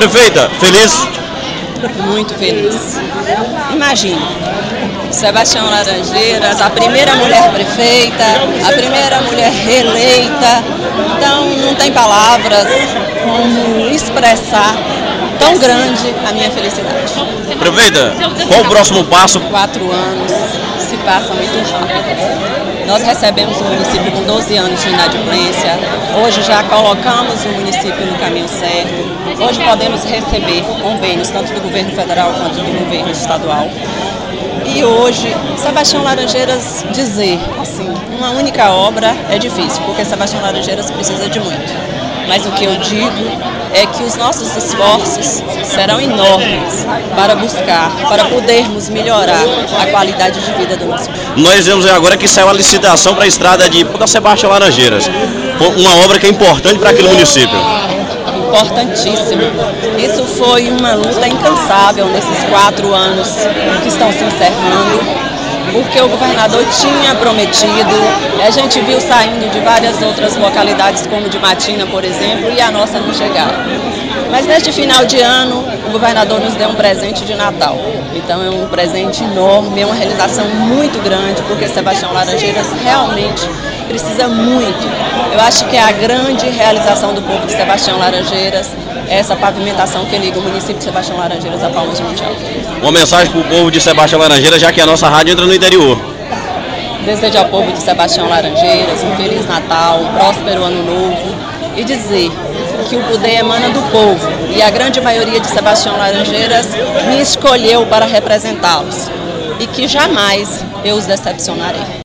Prefeita, feliz? Muito feliz. Imagine, Sebastião Laranjeiras, a primeira mulher prefeita, a primeira mulher reeleita. Então não tem palavras como expressar tão grande a minha felicidade. Prefeita, qual o próximo passo? 4 anos se passam muito rápido. Nós recebemos o município com 12 anos de inadimplência. Hoje já colocamos o município no caminho certo. Hoje podemos receber convênios tanto do governo federal quanto do governo estadual. E hoje, Sebastião Laranjeiras dizer assim, uma única obra é difícil, porque Sebastião Laranjeiras precisa de muito. Mas o que eu digo é que os nossos esforços serão enormes para buscar, para podermos melhorar a qualidade de vida do nosso povo. Nós vemos agora que saiu a licitação para a estrada de Sebastião Laranjeiras. Uma obra que é importante para aquele município. Importantíssimo. Isso foi uma luta incansável nesses 4 anos que estão se encerrando, porque o governador tinha prometido, a gente viu saindo de várias outras localidades, como de Matina, por exemplo, e a nossa não chegava. Mas neste final de ano, o governador nos deu um presente de Natal. Então é um presente enorme, é uma realização muito grande, porque Sebastião Laranjeiras realmente precisa muito. Eu acho que é a grande realização do povo de Sebastião Laranjeiras, essa pavimentação que liga o município de Sebastião Laranjeiras a Palmas de Monte Alto. Uma mensagem para o povo de Sebastião Laranjeiras, já que a nossa rádio entra no interior. Desejo ao povo de Sebastião Laranjeiras um Feliz Natal, um próspero Ano Novo e dizer que o poder emana do povo e a grande maioria de Sebastião Laranjeiras me escolheu para representá-los e que jamais eu os decepcionarei.